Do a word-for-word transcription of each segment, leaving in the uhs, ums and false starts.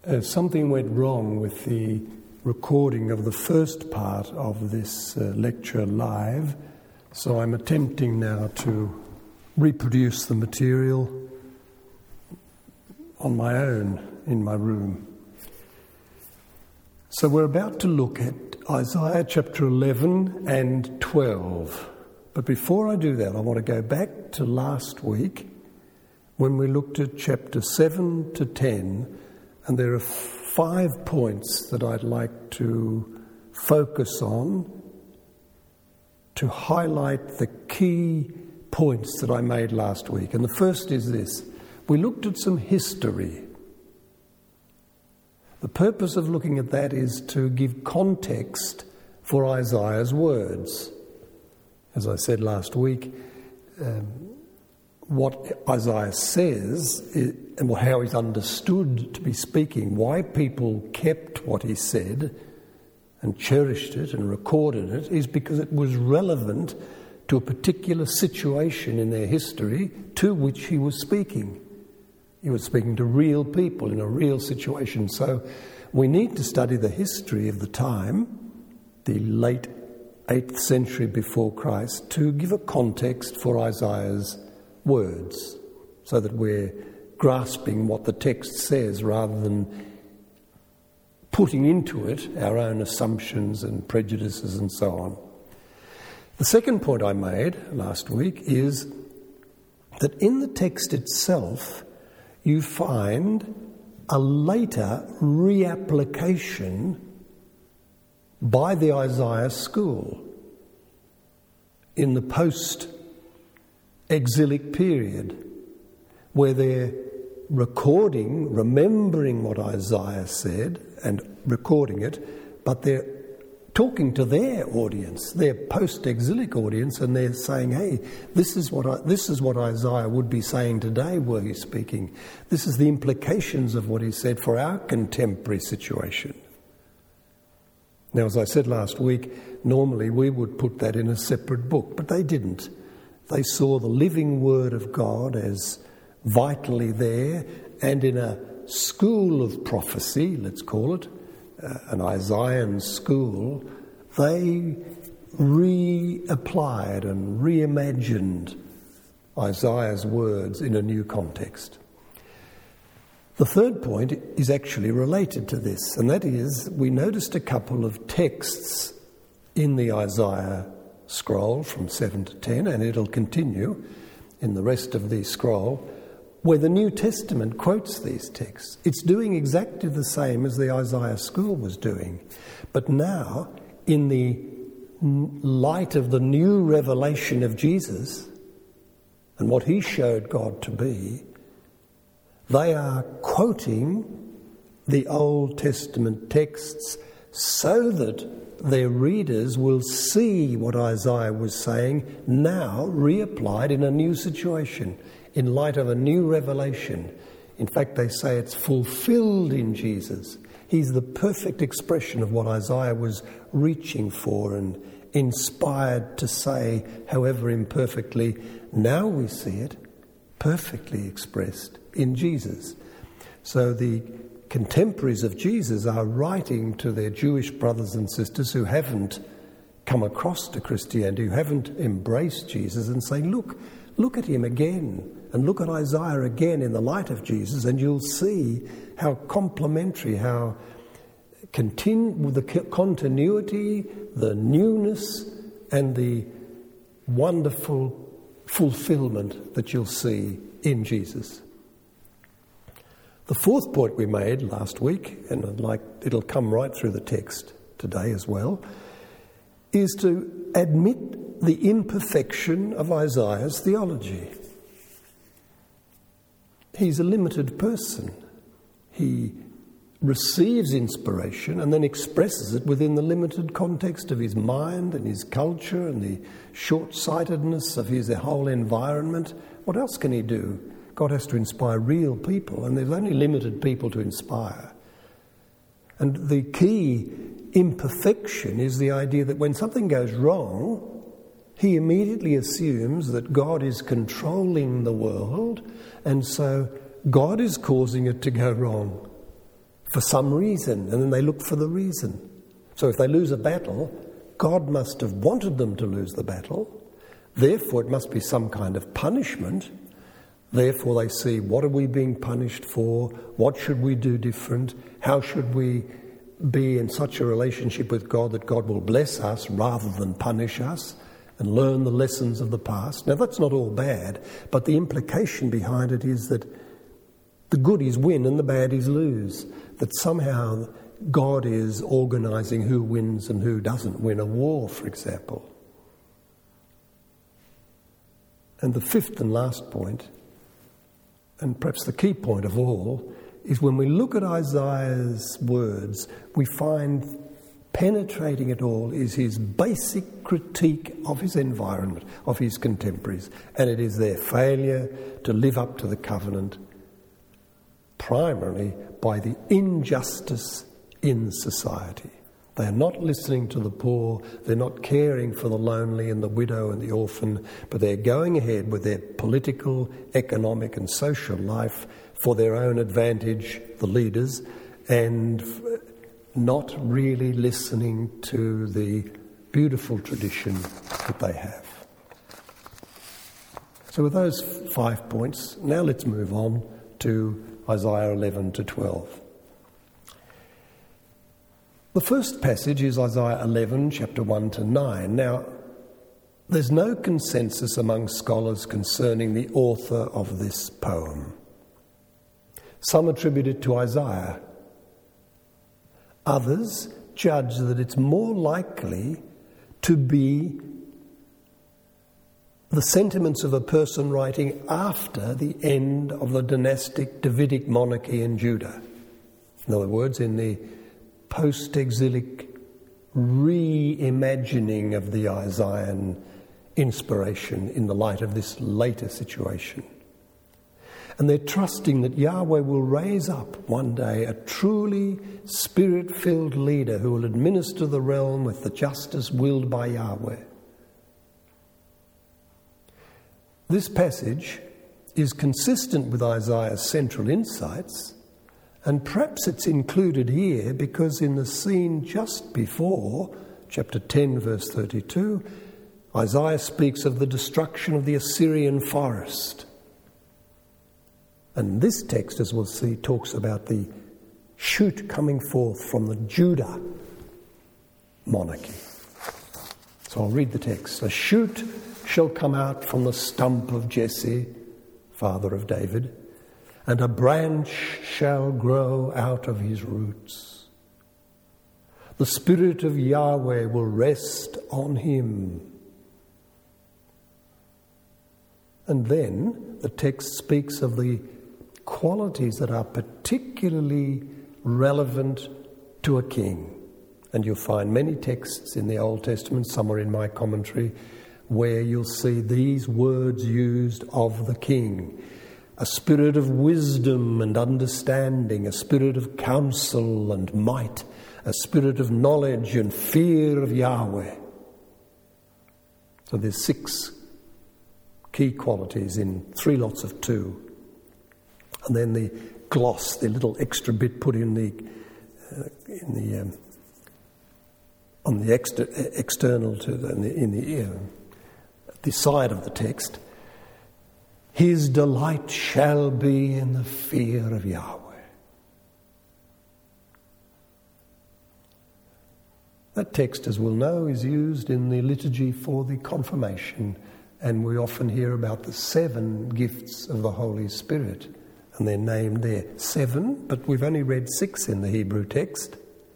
Uh, something went wrong with the recording of the first part of this uh, lecture live, so I'm attempting now to reproduce the material on my own in my room. So we're about to look at Isaiah chapter eleven and twelve. But before I do that, I want to go back to last week when we looked at chapter seven to ten, and there are five points that I'd like to focus on to highlight the key points that I made last week. And the first is this. We looked at some history. The purpose of looking at that is to give context for Isaiah's words. As I said last week, um, what Isaiah says is, and how he's understood to be speaking, why people kept what he said and cherished it and recorded it, is because it was relevant to a particular situation in their history to which he was speaking. He was speaking to real people in a real situation. So we need to study the history of the time, the late eighth century before Christ, to give a context for Isaiah's words, so that we're grasping what the text says rather than putting into it our own assumptions and prejudices and so on. The second point I made last week is that in the text itself you find a later reapplication by the Isaiah school in the post-exilic period, where they're recording, remembering what Isaiah said and recording it, but they're talking to their audience, their post-exilic audience, and they're saying, hey, this is what I, this is what Isaiah would be saying today were he speaking. This is the implications of what he said for our contemporary situation. Now, as I said last week, normally we would put that in a separate book, but they didn't. They saw the living word of God as vitally there, and in a school of prophecy, let's call it, uh, an Isaiah school, they reapplied and reimagined Isaiah's words in a new context. The third point is actually related to this, and that is we noticed a couple of texts in the Isaiah scroll from seven to ten, and it'll continue in the rest of the scroll, where the New Testament quotes these texts. It's doing exactly the same as the Isaiah school was doing, but now in the light of the new revelation of Jesus and what he showed God to be, they are quoting the Old Testament texts so that their readers will see what Isaiah was saying now reapplied in a new situation, in light of a new revelation. In fact, they say it's fulfilled in Jesus. He's the perfect expression of what Isaiah was reaching for and inspired to say, however imperfectly. Now we see it perfectly expressed in Jesus. So the contemporaries of Jesus are writing to their Jewish brothers and sisters who haven't come across to Christianity, who haven't embraced Jesus, and saying, look, look at him again, and look at Isaiah again in the light of Jesus, and you'll see how complementary, how continu- the continuity, the newness, and the wonderful fulfillment that you'll see in Jesus. The fourth point we made last week, and I'd like it'll come right through the text today as well, is to admit the imperfection of Isaiah's theology. He's a limited person. He receives inspiration and then expresses it within the limited context of his mind and his culture and the short-sightedness of his whole environment. What else can he do? God has to inspire real people, and there's only limited people to inspire. And the key imperfection is the idea that when something goes wrong, he immediately assumes that God is controlling the world, and so God is causing it to go wrong. for some reason, and then they look for the reason. So if they lose a battle, God must have wanted them to lose the battle. Therefore, it must be some kind of punishment. Therefore, they see, what are we being punished for? What should we do different? How should we be in such a relationship with God that God will bless us rather than punish us, and learn the lessons of the past? Now, that's not all bad, but the implication behind it is that the goodies win and the baddies lose. That somehow God is organising who wins and who doesn't win a war, for example. And the fifth and last point, and perhaps the key point of all, is when we look at Isaiah's words, we find penetrating it all is his basic critique of his environment, of his contemporaries, and it is their failure to live up to the covenant, primarily by the injustice in society. They are not listening to the poor, they're not caring for the lonely and the widow and the orphan, but they're going ahead with their political, economic and social life for their own advantage, the leaders, and not really listening to the beautiful tradition that they have. So with those five points, now let's move on to Isaiah eleven to twelve. The first passage is Isaiah eleven, chapter one to nine. Now, there's no consensus among scholars concerning the author of this poem. Some attribute it to Isaiah. Others judge that it's more likely to be the sentiments of a person writing after the end of the dynastic Davidic monarchy in Judah. In other words, in the post-exilic reimagining of the Isaiah inspiration in the light of this later situation. And they're trusting that Yahweh will raise up one day a truly spirit-filled leader who will administer the realm with the justice willed by Yahweh. This passage is consistent with Isaiah's central insights, and perhaps it's included here because in the scene just before, chapter ten, verse thirty-two, Isaiah speaks of the destruction of the Assyrian forest. And this text, as we'll see, talks about the shoot coming forth from the Judah monarchy. So I'll read the text. A shoot shall come out from the stump of Jesse, father of David, and a branch shall grow out of his roots. The Spirit of Yahweh will rest on him. And then the text speaks of the qualities that are particularly relevant to a king. And you'll find many texts in the Old Testament, some are in my commentary, where you'll see these words used of the king. A spirit of wisdom and understanding, a spirit of counsel and might, a spirit of knowledge and fear of Yahweh. So there's six key qualities in three lots of two. And then the gloss, the little extra bit put in the uh, in the um, on the exter- external to the, in the, in the uh, the side of the text. His delight shall be in the fear of Yahweh. That text, as we'll know, is used in the liturgy for the confirmation, and we often hear about the seven gifts of the Holy Spirit. And they're named there. Seven, but we've only read six in the Hebrew text.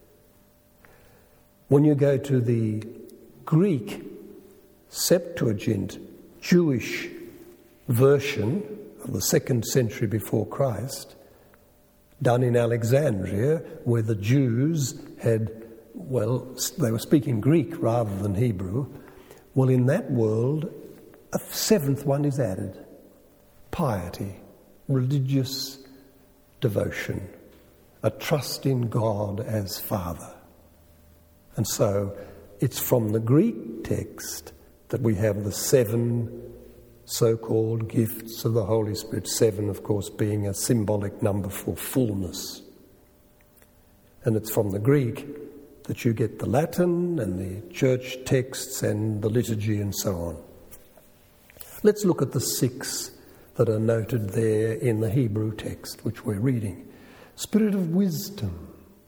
When you go to the Greek Septuagint Jewish version of the second century before Christ, done in Alexandria, where the Jews had, well, they were speaking Greek rather than Hebrew, well, in that world, a seventh one is added. Piety. Religious devotion, a trust in God as Father. And so it's from the Greek text that we have the seven so-called gifts of the Holy Spirit, seven, of course, being a symbolic number for fullness. And it's from the Greek that you get the Latin and the church texts and the liturgy and so on. Let's look at the six that are noted there in the Hebrew text which we're reading. Spirit of wisdom.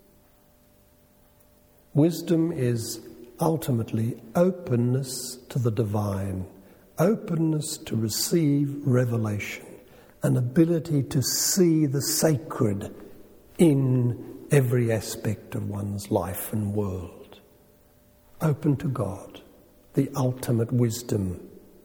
Wisdom is ultimately openness to the divine, openness to receive revelation, an ability to see the sacred in every aspect of one's life and world. Open to God, the ultimate wisdom.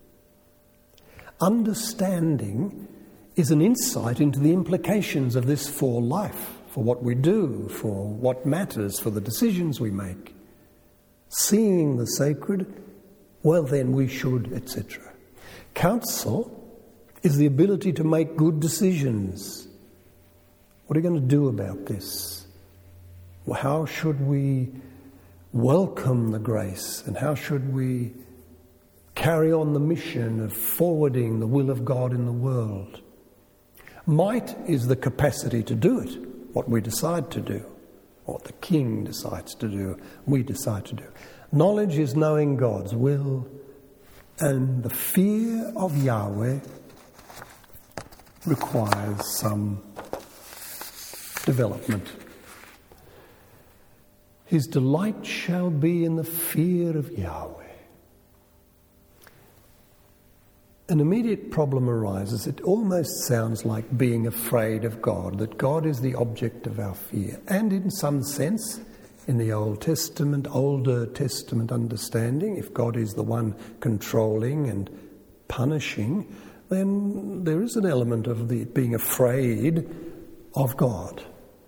Understanding is an insight into the implications of this for life, for what we do, for what matters, for the decisions we make. Seeing the sacred, well then we should, et cetera. Counsel is the ability to make good decisions. What are you going to do about this? Well, how should we welcome the grace, and how should we carry on the mission of forwarding the will of God in the world? Might is the capacity to do it, what we decide to do, what the king decides to do, we decide to do. Knowledge is knowing God's will, and the fear of Yahweh requires some development. His delight shall be in the fear of Yahweh. An immediate problem arises. It almost sounds like being afraid of God, that God is the object of our fear. And in some sense, in the Old Testament, Older Testament understanding, if God is the one controlling and punishing, then there is an element of the being afraid of God.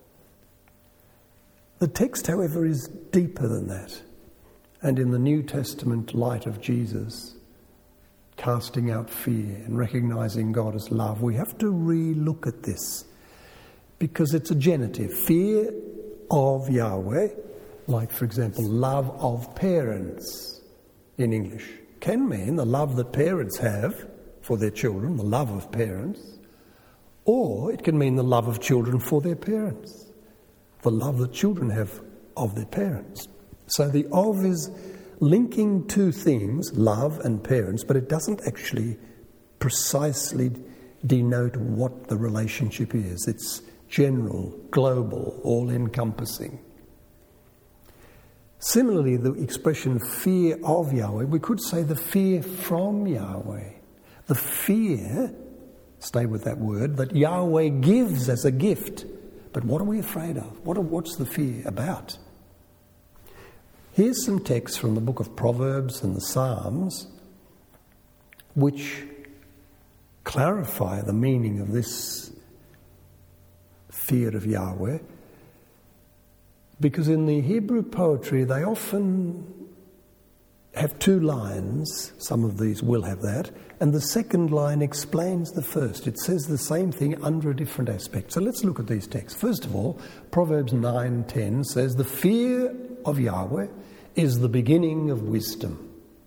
The text, however, is deeper than that. And in the New Testament light of Jesus, casting out fear and recognising God as love, we have to re-look at this, because it's a genitive. Fear of Yahweh, like, for example, love of parents in English, can mean the love that parents have for their children, the love of parents, or it can mean the love of children for their parents, the love that children have of their parents. So the of is linking two things, love and parents, but it doesn't actually precisely denote what the relationship is. It's general, global, all-encompassing. Similarly, the expression fear of Yahweh, we could say the fear from Yahweh. The fear, stay with that word, that Yahweh gives as a gift. But what are we afraid of? What are, what's the fear about? Here's some texts from the book of Proverbs and the Psalms which clarify the meaning of this fear of Yahweh, because in the Hebrew poetry they often have two lines. Some of these will have that, and the second line explains the first. It says the same thing under a different aspect. So let's look at these texts. First of all, Proverbs nine ten says, "The fear of Yahweh is the beginning of wisdom."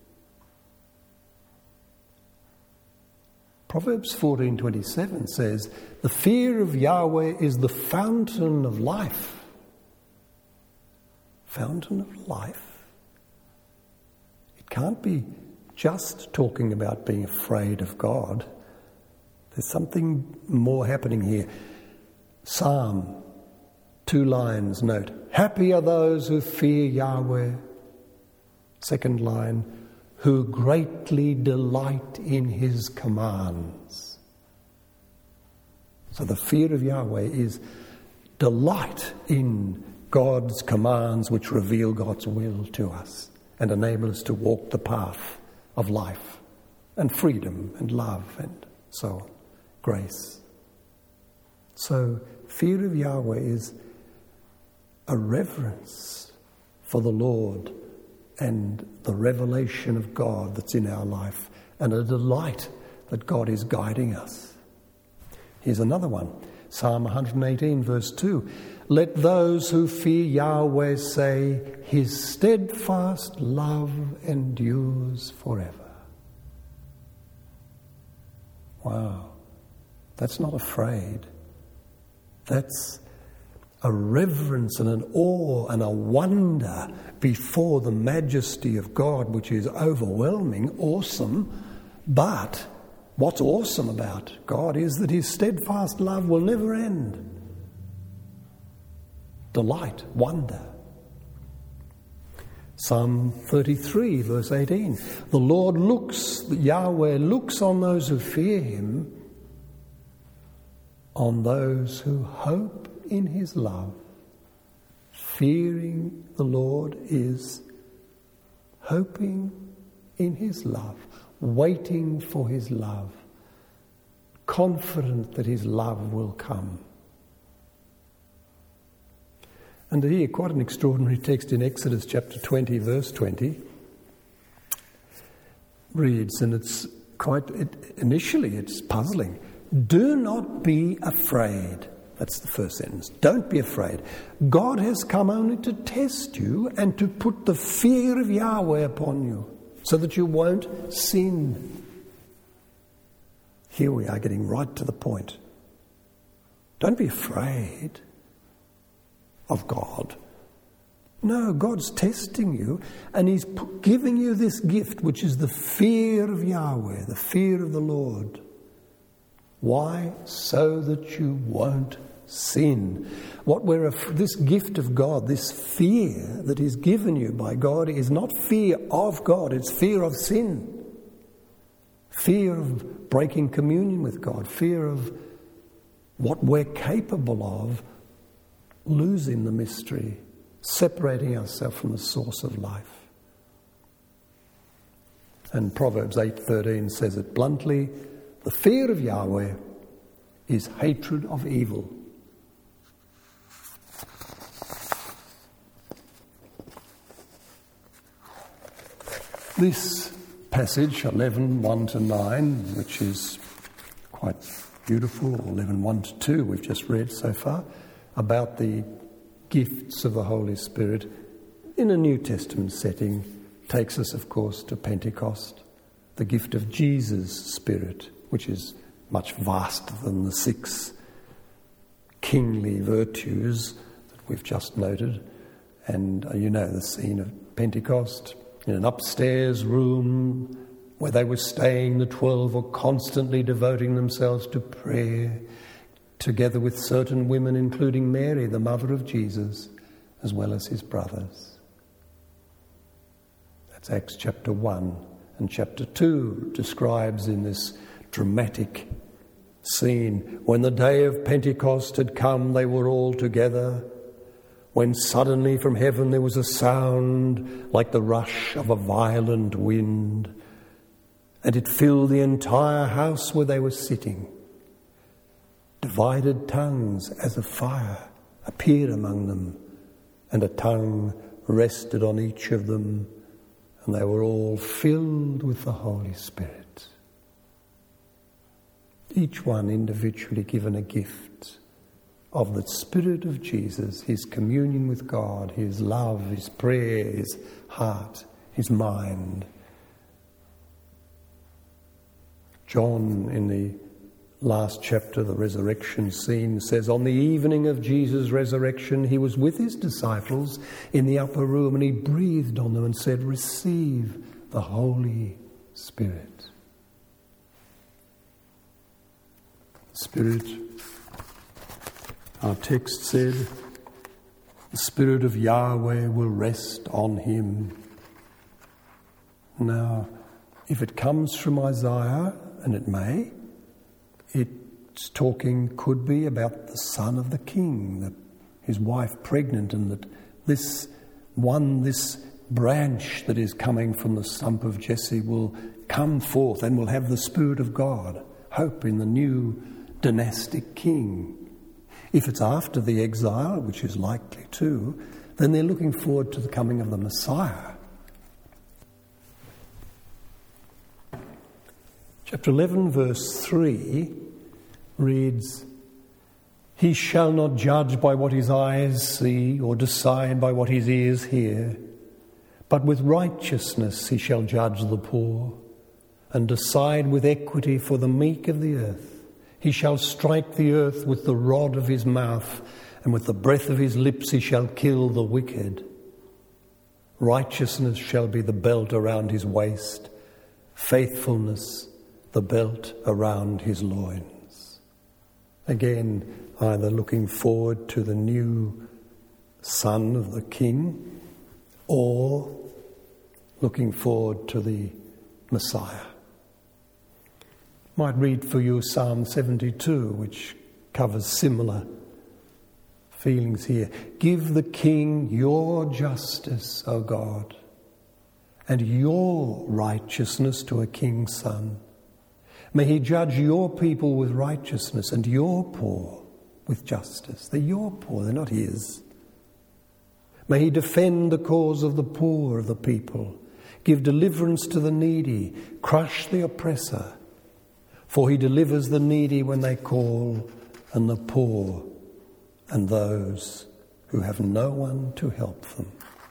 Proverbs fourteen twenty-seven says, "The fear of Yahweh is the fountain of life." Fountain of life? It can't be just talking about being afraid of God. There's something more happening here. Psalm, two lines, note, "Happy are those who fear Yahweh." Second line, "who greatly delight in his commands." So the fear of Yahweh is delight in God's commands, which reveal God's will to us and enable us to walk the path of life and freedom and love and so on, grace. So fear of Yahweh is a reverence for the Lord and the revelation of God that's in our life, and a delight that God is guiding us. Here's another one. Psalm one eighteen verse two. "Let those who fear Yahweh say, his steadfast love endures forever." Wow. That's not afraid. That's a reverence and an awe and a wonder before the majesty of God, which is overwhelming, awesome. But what's awesome about God is that his steadfast love will never end. Delight, wonder. Psalm thirty-three, verse eighteen. The Lord looks, Yahweh looks on those who fear him, on those who hope in his love. Fearing the Lord is hoping in his love, waiting for his love, confident that his love will come. And here, quite an extraordinary text in Exodus chapter twenty, verse twenty, reads, and it's quite, it, initially it's puzzling. Do not be afraid. That's the first sentence. Don't be afraid. God has come only to test you and to put the fear of Yahweh upon you so that you won't sin. Here we are getting right to the point. Don't be afraid of God. No, God's testing you and he's giving you this gift, which is the fear of Yahweh, the fear of the Lord. Why? So that you won't sin. What we're this gift of God, this fear that is given you by God, is not fear of God, it's fear of sin. Fear of breaking communion with God, fear of what we're capable of losing the mystery, separating ourselves from the source of life. And Proverbs eight thirteen says it bluntly, the fear of Yahweh is hatred of evil. This passage, eleven one to nine, which is quite beautiful, or eleven one to two we've just read so far, about the gifts of the Holy Spirit in a New Testament setting, takes us, of course, to Pentecost, the gift of Jesus' Spirit, which is much vaster than the six kingly virtues that we've just noted. And uh, you know the scene of Pentecost. In an upstairs room where they were staying, the twelve were constantly devoting themselves to prayer, together with certain women, including Mary, the mother of Jesus, as well as his brothers. That's Acts chapter one. And chapter two describes in this dramatic scene, when the day of Pentecost had come, they were all together, when suddenly from heaven there was a sound like the rush of a violent wind, and it filled the entire house where they were sitting. Divided tongues as of fire appeared among them, and a tongue rested on each of them, and they were all filled with the Holy Spirit. Each one individually given a gift of the Spirit of Jesus, his communion with God, his love, his prayer, his heart, his mind. John, in the last chapter, the resurrection scene, says, on the evening of Jesus' resurrection, he was with his disciples in the upper room, and he breathed on them and said, receive the Holy Spirit. Spirit, our text said, the Spirit of Yahweh will rest on him. Now, if it comes from Isaiah, and it may, it's talking, could be, about the son of the king, that his wife pregnant, and that this one, this branch that is coming from the stump of Jesse will come forth and will have the Spirit of God. Hope in the new dynastic king. If it's after the exile, which is likely too, then they're looking forward to the coming of the Messiah. Chapter eleven, verse three reads, he shall not judge by what his eyes see, or decide by what his ears hear, but with righteousness he shall judge the poor, and decide with equity for the meek of the earth. He shall strike the earth with the rod of his mouth, and with the breath of his lips he shall kill the wicked. Righteousness shall be the belt around his waist, faithfulness the belt around his loins. Again, either looking forward to the new son of the king or looking forward to the Messiah. Might read for you Psalm seventy-two, which covers similar feelings here. Give the king your justice, O God, and your righteousness to a king's son. May he judge your people with righteousness and your poor with justice. They're your poor, they're not his. May he defend the cause of the poor of the people, give deliverance to the needy, crush the oppressor. For he delivers the needy when they call, and the poor and those who have no one to help them.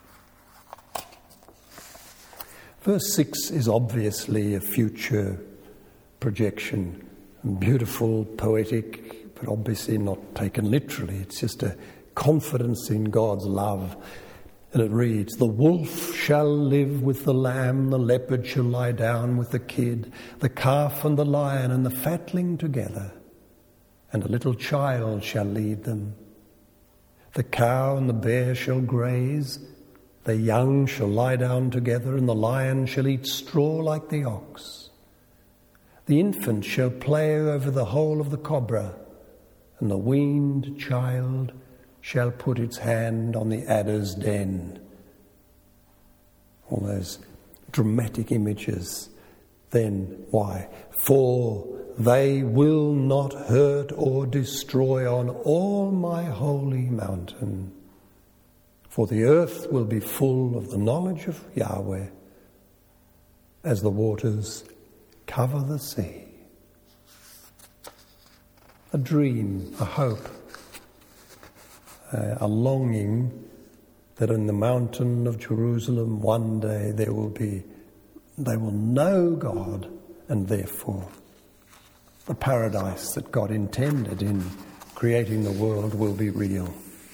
Verse six is obviously a future projection, beautiful, poetic, but obviously not taken literally. It's just a confidence in God's love. And it reads, the wolf shall live with the lamb, the leopard shall lie down with the kid, the calf and the lion and the fatling together, and a little child shall lead them. The cow and the bear shall graze, the young shall lie down together, and the lion shall eat straw like the ox. The infant shall play over the hole of the cobra, and the weaned child shall put its hand on the adder's den. All those dramatic images. Then why? For they will not hurt or destroy on all my holy mountain. For the earth will be full of the knowledge of Yahweh as the waters cover the sea. A dream, a hope, a longing that in the mountain of Jerusalem one day there will be, they will know God, and therefore the paradise that God intended in creating the world will be real.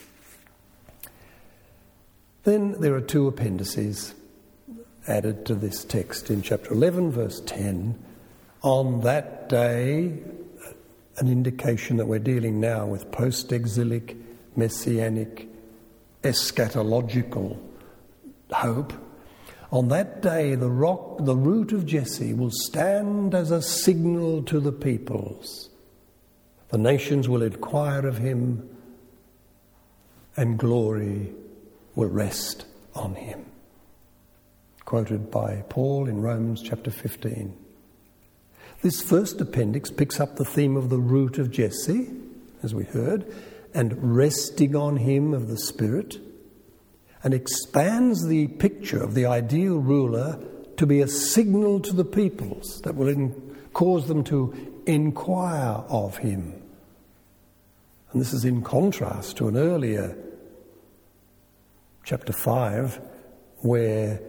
Then there are two appendices added to this text in chapter eleven, verse ten. On that day, an indication that we're dealing now with post-exilic, messianic, eschatological hope. On that day, the rock, the root of Jesse will stand as a signal to the peoples. The nations will inquire of him, and glory will rest on him. Quoted by Paul in Romans chapter fifteen. This first appendix picks up the theme of the root of Jesse, as we heard, and resting on him of the Spirit, and expands the picture of the ideal ruler to be a signal to the peoples that will in, cause them to inquire of him. And this is in contrast to an earlier chapter five, where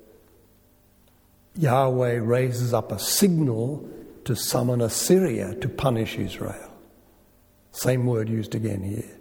Yahweh raises up a signal to summon Assyria to punish Israel. Same word used again here.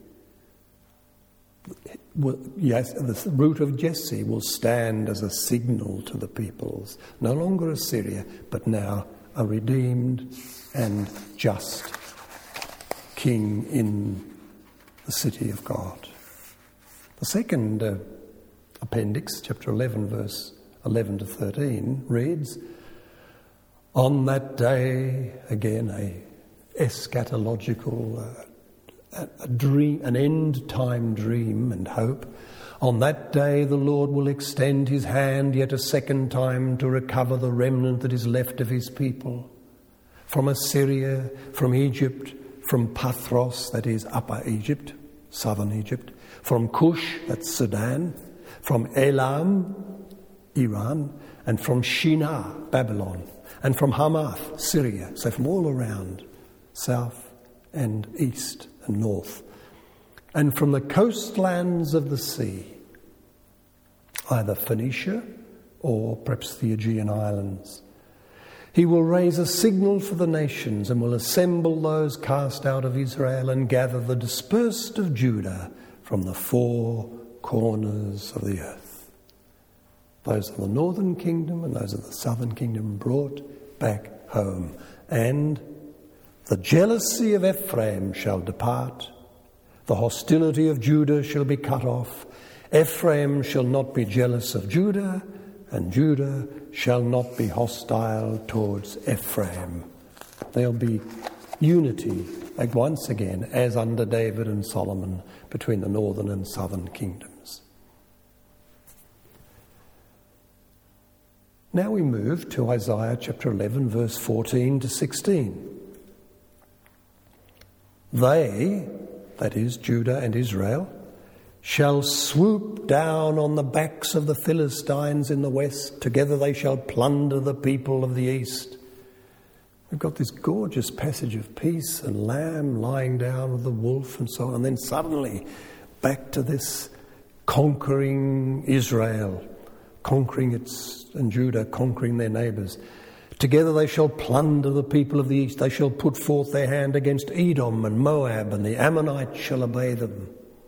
Yes, the root of Jesse will stand as a signal to the peoples. No longer Assyria, but now a redeemed and just king in the city of God. The second uh, appendix, chapter eleven, verse eleven to thirteen, reads, on that day, again, a eschatological, uh, a, a dream, an end-time dream and hope. On that day, the Lord will extend his hand yet a second time to recover the remnant that is left of his people. From Assyria, from Egypt, from Pathros, that is Upper Egypt, southern Egypt, from Cush, that's Sudan, from Elam, Iran, and from Shinar, Babylon, and from Hamath, Syria, so from all around, south and east and north, and from the coastlands of the sea, either Phoenicia or perhaps the Aegean Islands. He will raise a signal for the nations and will assemble those cast out of Israel and gather the dispersed of Judah from the four corners of the earth. Those of the northern kingdom and those of the southern kingdom brought back home. And the jealousy of Ephraim shall depart. The hostility of Judah shall be cut off. Ephraim shall not be jealous of Judah, and Judah shall not be hostile towards Ephraim. There'll be unity, like once again, as under David and Solomon, between the northern and southern kingdoms. Now we move to Isaiah chapter eleven, verse fourteen to sixteen. They, that is Judah and Israel, shall swoop down on the backs of the Philistines in the west. Together they shall plunder the people of the east. We've got this gorgeous passage of peace and lamb lying down with the wolf and so on. And then suddenly back to this conquering Israel, conquering its, and Judah conquering their neighbours. Together they shall plunder the people of the east. They shall put forth their hand against Edom and Moab, and the Ammonites shall obey them.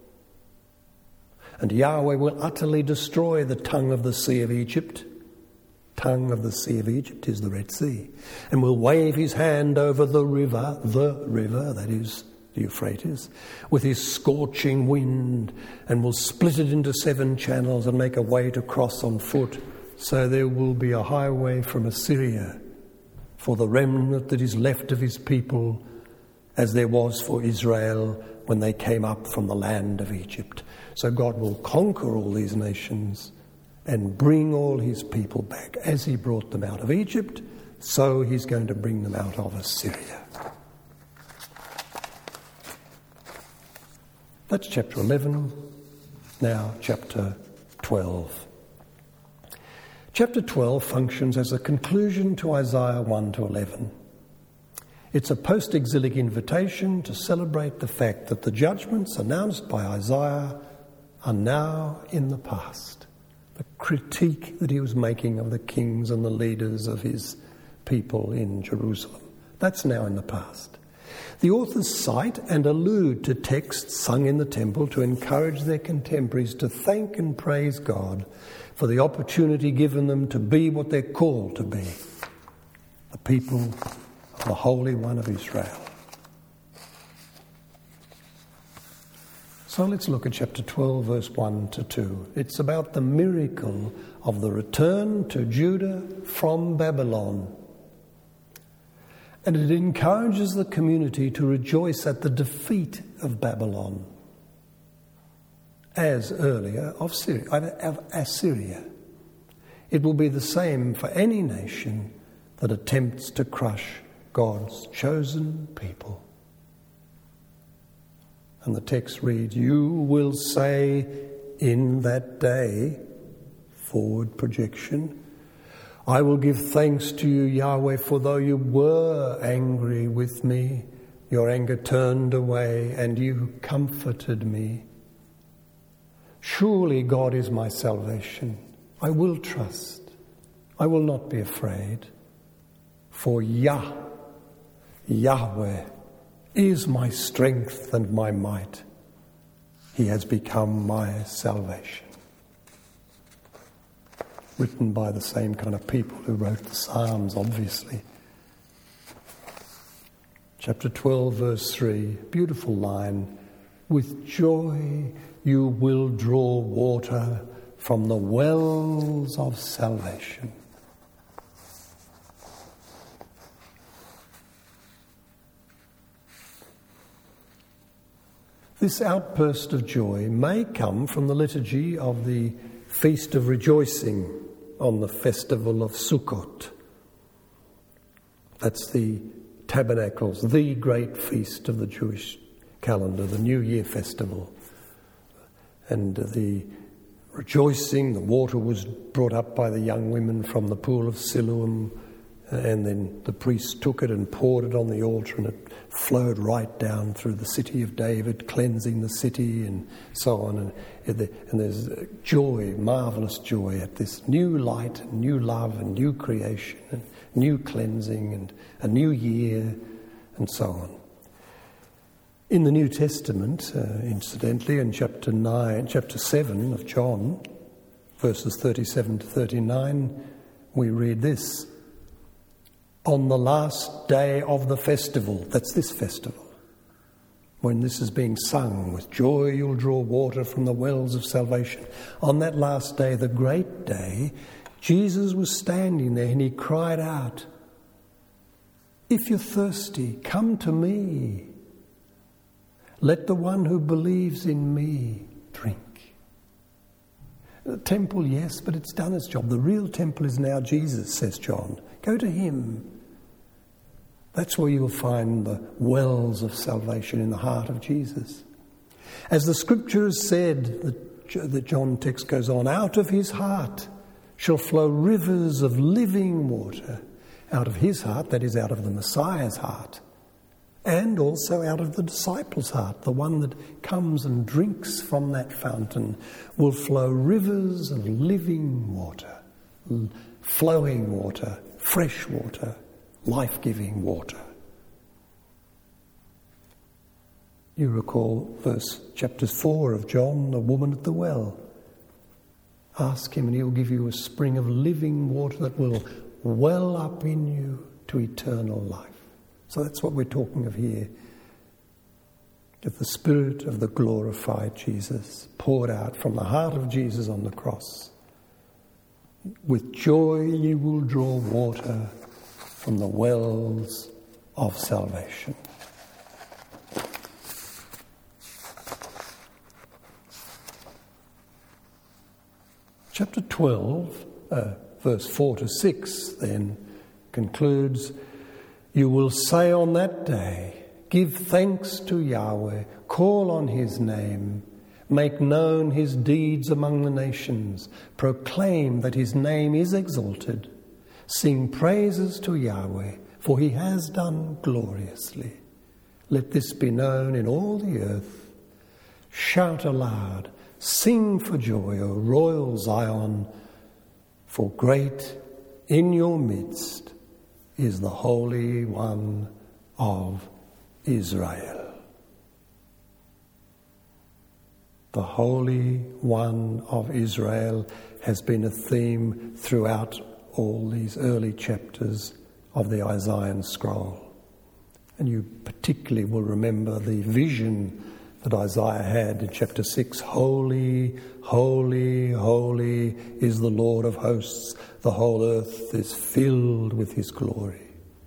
And Yahweh will utterly destroy the tongue of the sea of Egypt. Tongue of the sea of Egypt is the Red Sea. And will wave his hand over the river, the river, that is the Euphrates, with his scorching wind, and will split it into seven channels and make a way to cross on foot. So there will be a highway from Assyria for the remnant that is left of his people, as there was for Israel when they came up from the land of Egypt. So God will conquer all these nations and bring all his people back. As he brought them out of Egypt, so he's going to bring them out of Assyria. That's chapter eleven. Now chapter twelve. Chapter twelve functions as a conclusion to Isaiah one to eleven. It's a post-exilic invitation to celebrate the fact that the judgments announced by Isaiah are now in the past. The critique that he was making of the kings and the leaders of his people in Jerusalem, that's now in the past. The authors cite and allude to texts sung in the temple to encourage their contemporaries to thank and praise God for the opportunity given them to be what they're called to be, the people of the Holy One of Israel. So let's look at chapter twelve, verse one to two. It's about the miracle of the return to Judah from Babylon. And it encourages the community to rejoice at the defeat of Babylon, as earlier of Syria, of Assyria. It will be the same for any nation that attempts to crush God's chosen people. And the text reads, "You will say in that day," forward projection, "I will give thanks to you, Yahweh, for though you were angry with me, your anger turned away and you comforted me. Surely God is my salvation. I will trust. I will not be afraid. For Yah, Yahweh, is my strength and my might. He has become my salvation." Written by the same kind of people who wrote the Psalms, obviously. Chapter twelve, verse three, beautiful line. "With joy you will draw water from the wells of salvation." This outburst of joy may come from the liturgy of the Feast of Rejoicing on the festival of Sukkot. That's the Tabernacles, the great feast of the Jewish calendar, the New Year festival. And the rejoicing, the water was brought up by the young women from the pool of Siloam, and then the priest took it and poured it on the altar, and it flowed right down through the city of David, cleansing the city and so on. And, and there's joy, marvellous joy at this new light and new love and new creation. And new cleansing and a new year and so on. In the New Testament, uh, incidentally, in chapter nine, chapter seven of John, verses thirty-seven to thirty-nine, we read this. On the last day of the festival, that's this festival, when this is being sung, with joy you'll draw water from the wells of salvation. On that last day, the great day, Jesus was standing there and he cried out, if you're thirsty, come to me. Let the one who believes in me drink. The temple, yes, but it's done its job. The real temple is now Jesus, says John. Go to him. That's where you'll find the wells of salvation, in the heart of Jesus. As the scripture has said, the, the John text goes on, out of his heart shall flow rivers of living water. Out of his heart, that is, out of the Messiah's heart, and also out of the disciples' heart, the one that comes and drinks from that fountain, will flow rivers of living water, flowing water, fresh water, life-giving water. You recall verse chapter four of John, the woman at the well. Ask him and he'll give you a spring of living water that will well up in you to eternal life. So that's what we're talking of here. That the Spirit of the glorified Jesus poured out from the heart of Jesus on the cross. With joy you will draw water from the wells of salvation. Chapter twelve, uh, verse four to six, then concludes, you will say on that day, give thanks to Yahweh, call on his name, make known his deeds among the nations, proclaim that his name is exalted, sing praises to Yahweh, for he has done gloriously. Let this be known in all the earth. Shout aloud, sing for joy, O royal Zion, for great in your midst is the Holy One of Israel. The Holy One of Israel has been a theme throughout all these early chapters of the Isaiah scroll. And you particularly will remember the vision that Isaiah had in chapter six. Holy, holy, holy is the Lord of hosts. The whole earth is filled with his glory.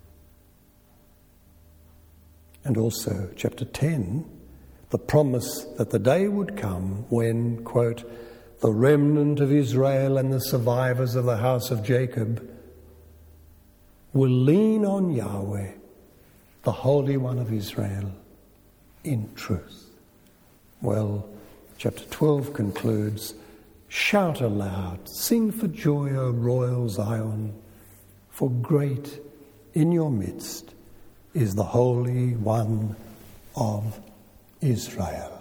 And also chapter ten, the promise that the day would come when, quote, the remnant of Israel and the survivors of the house of Jacob will lean on Yahweh, the Holy One of Israel, in truth. Well, chapter twelve concludes, shout aloud, sing for joy, O royal Zion, for great in your midst is the Holy One of Israel.